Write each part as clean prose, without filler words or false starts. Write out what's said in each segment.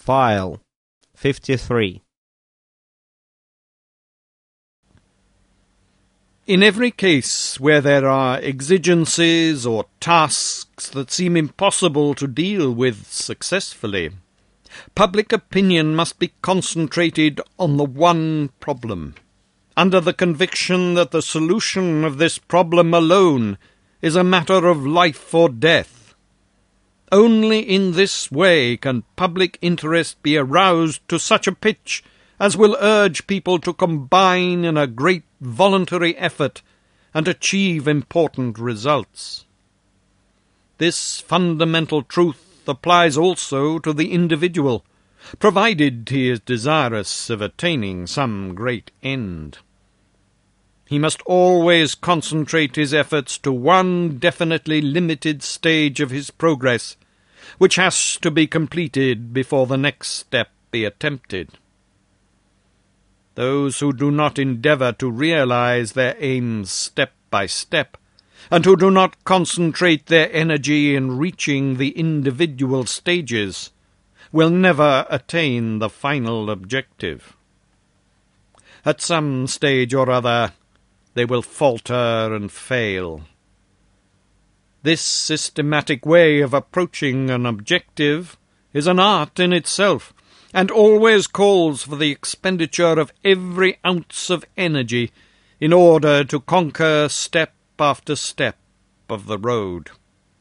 File 53. In every case where there are exigencies or tasks that seem impossible to deal with successfully, public opinion must be concentrated on the one problem, under the conviction that the solution of this problem alone is a matter of life or death. Only in this way can public interest be aroused to such a pitch as will urge people to combine in a great voluntary effort and achieve important results. This fundamental truth applies also to the individual, provided he is desirous of attaining some great end. He must always concentrate his efforts to one definitely limited stage of his progress, which has to be completed before the next step be attempted. Those who do not endeavour to realize their aims step by step, and who do not concentrate their energy in reaching the individual stages, will never attain the final objective. At some stage or other, they will falter and fail. This systematic way of approaching an objective is an art in itself, and always calls for the expenditure of every ounce of energy in order to conquer step after step of the road.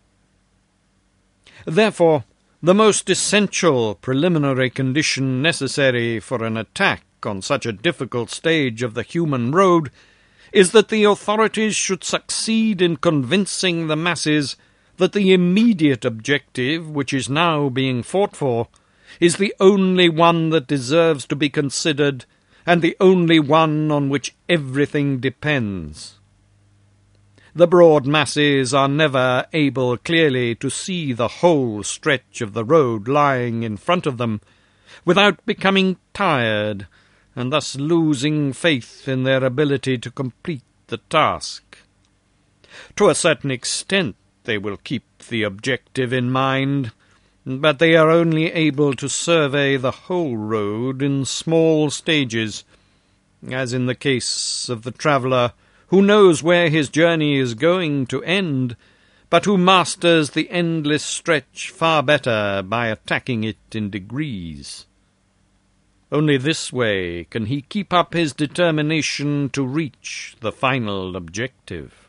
Therefore, the most essential preliminary condition necessary for an attack on such a difficult stage of the human road is that the authorities should succeed in convincing the masses that the immediate objective which is now being fought for is the only one that deserves to be considered and the only one on which everything depends. The broad masses are never able clearly to see the whole stretch of the road lying in front of them without becoming tired and thus losing faith in their ability to complete the task. To a certain extent they will keep the objective in mind, but they are only able to survey the whole road in small stages, as in the case of the traveller who knows where his journey is going to end, but who masters the endless stretch far better by attacking it in degrees. Only this way can he keep up his determination to reach the final objective.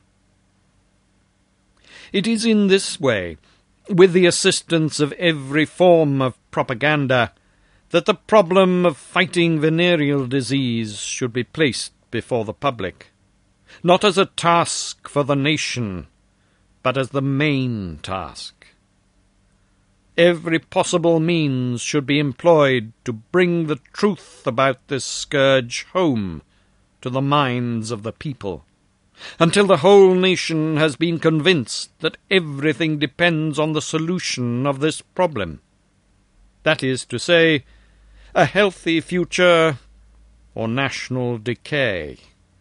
It is in this way, with the assistance of every form of propaganda, that the problem of fighting venereal disease should be placed before the public, not as a task for the nation, but as the main task. Every possible means should be employed to bring the truth about this scourge home to the minds of the people, until the whole nation has been convinced that everything depends on the solution of this problem. That is to say, a healthy future or national decay.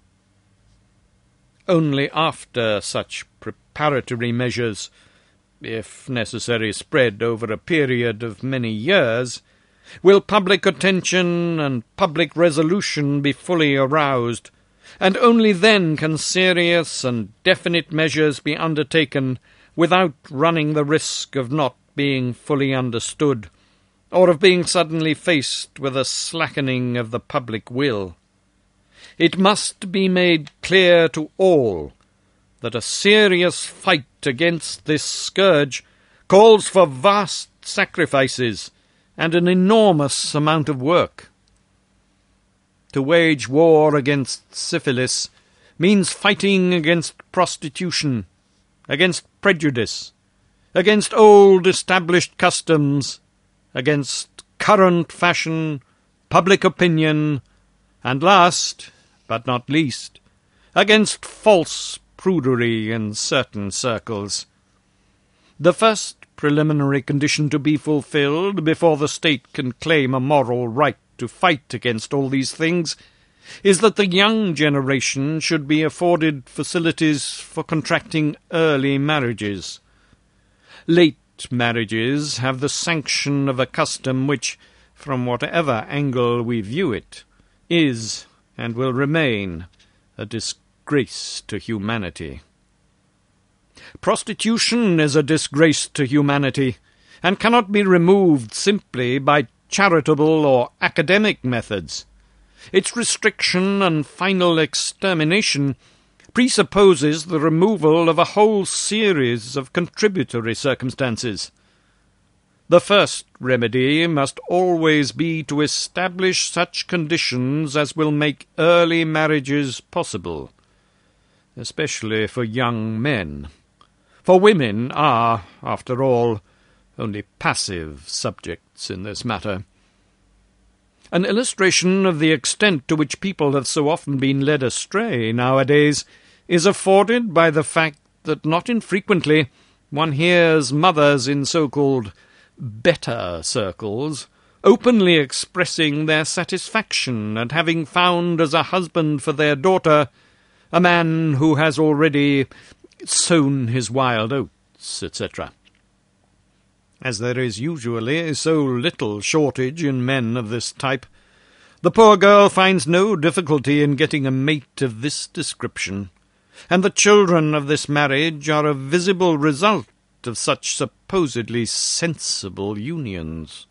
Only after such preparatory measures, if necessary spread over a period of many years, will public attention and public resolution be fully aroused, and only then can serious and definite measures be undertaken without running the risk of not being fully understood, or of being suddenly faced with a slackening of the public will. It must be made clear to all that a serious fight against this scourge calls for vast sacrifices and an enormous amount of work. To wage war against syphilis means fighting against prostitution, against prejudice, against old established customs, against current fashion, public opinion, and last, but not least, against false prudery in certain circles. The first preliminary condition to be fulfilled before the state can claim a moral right to fight against all these things is that the young generation should be afforded facilities for contracting early marriages. Late marriages have the sanction of a custom which, from whatever angle we view it, is and will remain a disgrace to humanity. Prostitution is a disgrace to humanity, and cannot be removed simply by charitable or academic methods. Its restriction and final extermination presupposes the removal of a whole series of contributory circumstances. The first remedy must always be to establish such conditions as will make early marriages possible, especially for young men. For women are, after all, only passive subjects in this matter. An illustration of the extent to which people have so often been led astray nowadays is afforded by the fact that not infrequently one hears mothers in so-called better circles openly expressing their satisfaction at having found as a husband for their daughter a man who has already sown his wild oats, etc. As there is usually so little shortage in men of this type, the poor girl finds no difficulty in getting a mate of this description, and the children of this marriage are a visible result of such supposedly sensible unions.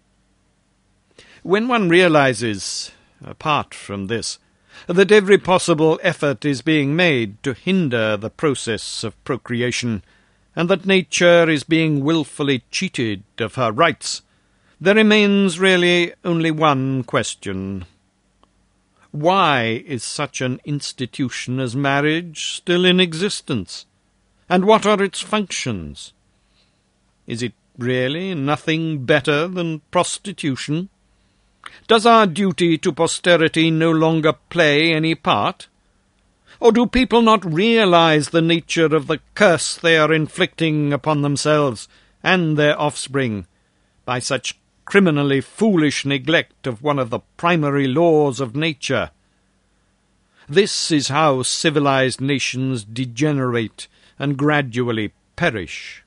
When one realizes, apart from this, that every possible effort is being made to hinder the process of procreation, and that nature is being wilfully cheated of her rights, there remains really only one question. Why is such an institution as marriage still in existence? And what are its functions? Is it really nothing better than prostitution? Does our duty to posterity no longer play any part? Or do people not realize the nature of the curse they are inflicting upon themselves and their offspring by such criminally foolish neglect of one of the primary laws of nature? This is how civilized nations degenerate and gradually perish.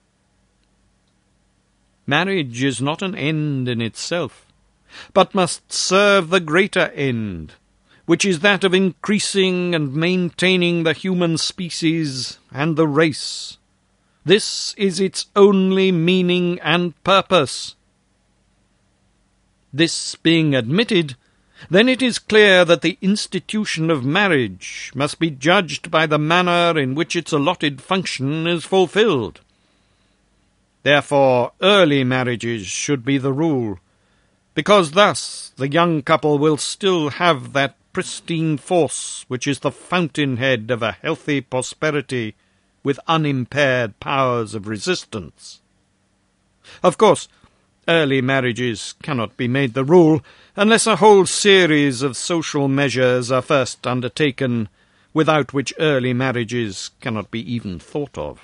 Marriage is not an end in itself, but must serve the greater end, which is that of increasing and maintaining the human species and the race. This is its only meaning and purpose. This being admitted, then it is clear that the institution of marriage must be judged by the manner in which its allotted function is fulfilled. Therefore, early marriages should be the rule, because thus the young couple will still have that pristine force which is the fountainhead of a healthy prosperity with unimpaired powers of resistance. Of course, early marriages cannot be made the rule unless a whole series of social measures are first undertaken, without which early marriages cannot be even thought of.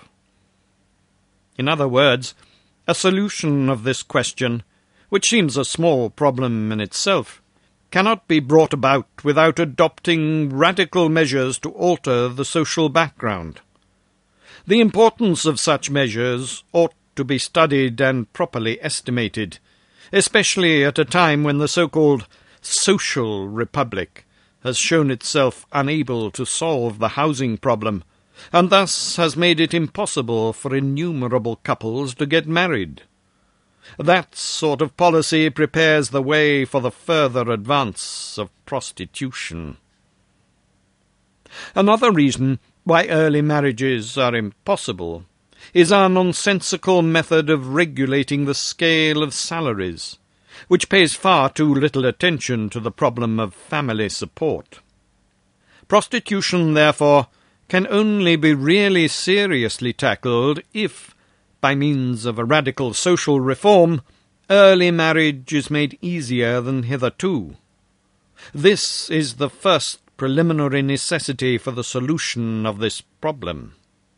In other words, a solution of this question, which seems a small problem in itself, cannot be brought about without adopting radical measures to alter the social background. The importance of such measures ought to be studied and properly estimated, especially at a time when the so-called social republic has shown itself unable to solve the housing problem, and thus has made it impossible for innumerable couples to get married. That sort of policy prepares the way for the further advance of prostitution. Another reason why early marriages are impossible is our nonsensical method of regulating the scale of salaries, which pays far too little attention to the problem of family support. Prostitution, therefore, can only be really seriously tackled if, by means of a radical social reform, early marriage is made easier than hitherto. This is the first preliminary necessity for the solution of this problem.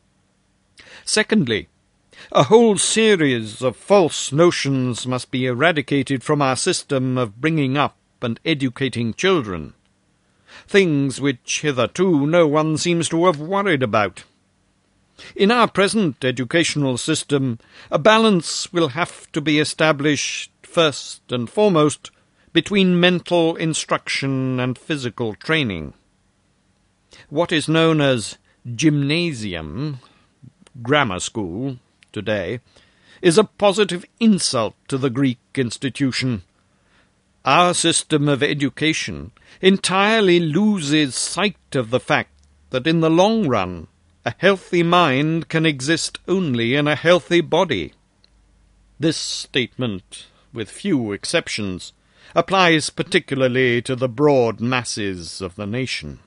Secondly, a whole series of false notions must be eradicated from our system of bringing up and educating children, things which hitherto no one seems to have worried about. In our present educational system, a balance will have to be established, first and foremost, between mental instruction and physical training. What is known as gymnasium, grammar school, today, is a positive insult to the Greek institution. Our system of education entirely loses sight of the fact that in the long run a healthy mind can exist only in a healthy body. This statement, with few exceptions, applies particularly to the broad masses of the nation.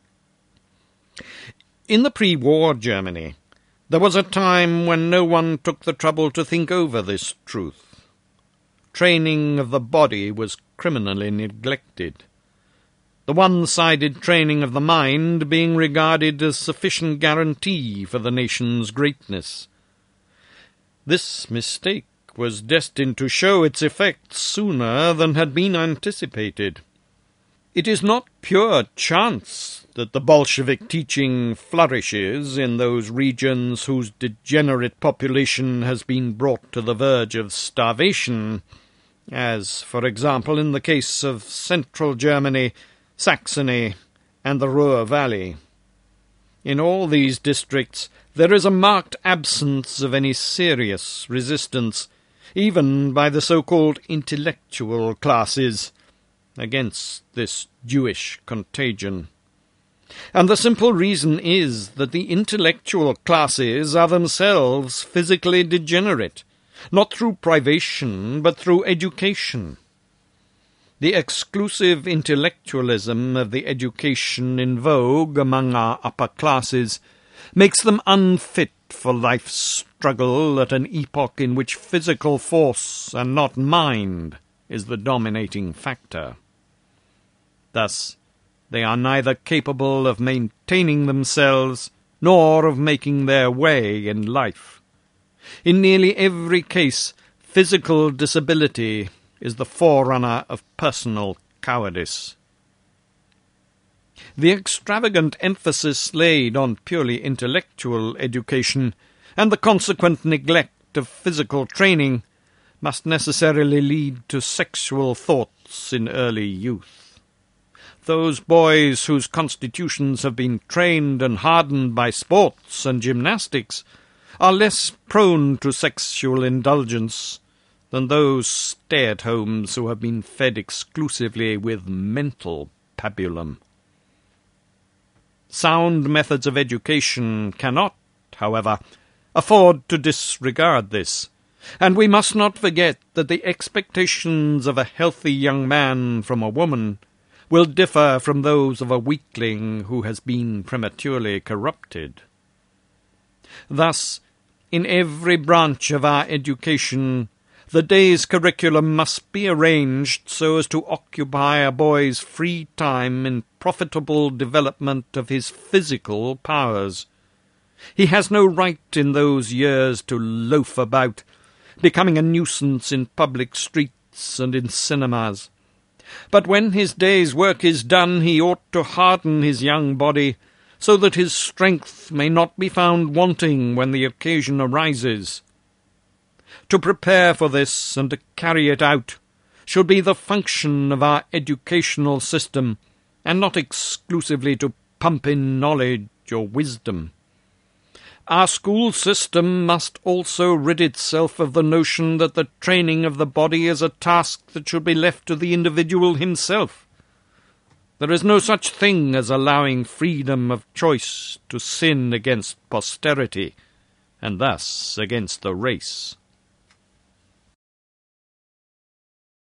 In the pre-war Germany, there was a time when no one took the trouble to think over this truth. Training of the body was criminally neglected, the one-sided training of the mind being regarded as sufficient guarantee for the nation's greatness. This mistake was destined to show its effects sooner than had been anticipated. It is not pure chance that the Bolshevik teaching flourishes in those regions whose degenerate population has been brought to the verge of starvation, as, for example, in the case of central Germany, Saxony, and the Ruhr Valley. In all these districts there is a marked absence of any serious resistance, even by the so-called intellectual classes, against this Jewish contagion. And the simple reason is that the intellectual classes are themselves physically degenerate, not through privation, but through education. The exclusive intellectualism of the education in vogue among our upper classes makes them unfit for life's struggle at an epoch in which physical force and not mind is the dominating factor. Thus, they are neither capable of maintaining themselves nor of making their way in life. In nearly every case, physical disability is the forerunner of personal cowardice. The extravagant emphasis laid on purely intellectual education and the consequent neglect of physical training must necessarily lead to sexual thoughts in early youth. Those boys whose constitutions have been trained and hardened by sports and gymnastics are less prone to sexual indulgence than those stay-at-homes who have been fed exclusively with mental pabulum. Sound methods of education cannot, however, afford to disregard this, and we must not forget that the expectations of a healthy young man from a woman will differ from those of a weakling who has been prematurely corrupted. Thus, in every branch of our education, the day's curriculum must be arranged so as to occupy a boy's free time in profitable development of his physical powers. He has no right in those years to loaf about, becoming a nuisance in public streets and in cinemas. But when his day's work is done, he ought to harden his young body, so that his strength may not be found wanting when the occasion arises. To prepare for this and to carry it out should be the function of our educational system, and not exclusively to pump in knowledge or wisdom. Our school system must also rid itself of the notion that the training of the body is a task that should be left to the individual himself. There is no such thing as allowing freedom of choice to sin against posterity, and thus against the race.